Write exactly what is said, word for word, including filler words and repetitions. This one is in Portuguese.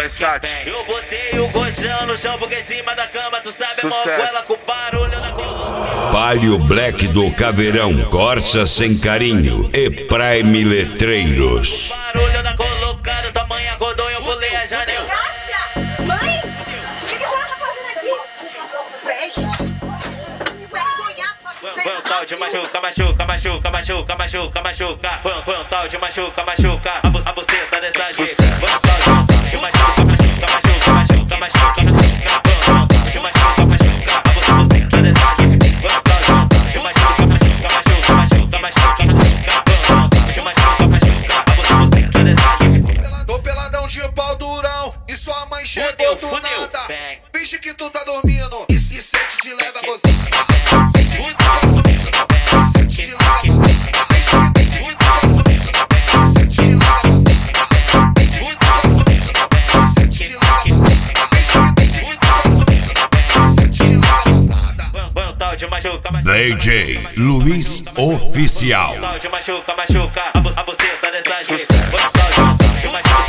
Versace. Eu botei o colchão no chão porque em cima da cama tu sabe Sucesso. é mó ela com o barulho da coluna. Palio Black do Caveirão, Corsa Sem Carinho e Prime Letreiros. Barulho da colocada, tua mãe acordou e eu pulei a janela. Mãe? O que você tá fazendo aqui? Peste. Põe um tal de machuca, machuca, machuca, machuca, machuca, machuca. Põe põe um tal de machuca, machuca. A bu- a buceta dessa jeito. Põe um tal de machuca, machuca, machuca, machuca, machuca, machuca. Põe um tal de machuca, machuca. A bu- a buceta dessa jeito. Põe um tal de machuca, machuca, machuca, machuca, machuca, machuca. Põe um tal de machuca, machuca. A bu- a buceta dessa jeito. Tô peladão de pau durão e sua mãe chegou Fudeu, do fudeu. nada. Bem. Finge que tu tá dormindo e se sente de leve a você. Finge que tu tá dormindo e se sente de leve a você. Finge que tu tá dormindo e se sente de leve a você. Finge que tu tá dormindo e se sente de leve a você. Finge que tu tá dormindo e se sente de leve a você. Põe um tal de machuca, machuca. D J Luiz Oficial. Tal de machuca, machuca. A bu- a buceta dessa jeito. Põe um tal de machuca.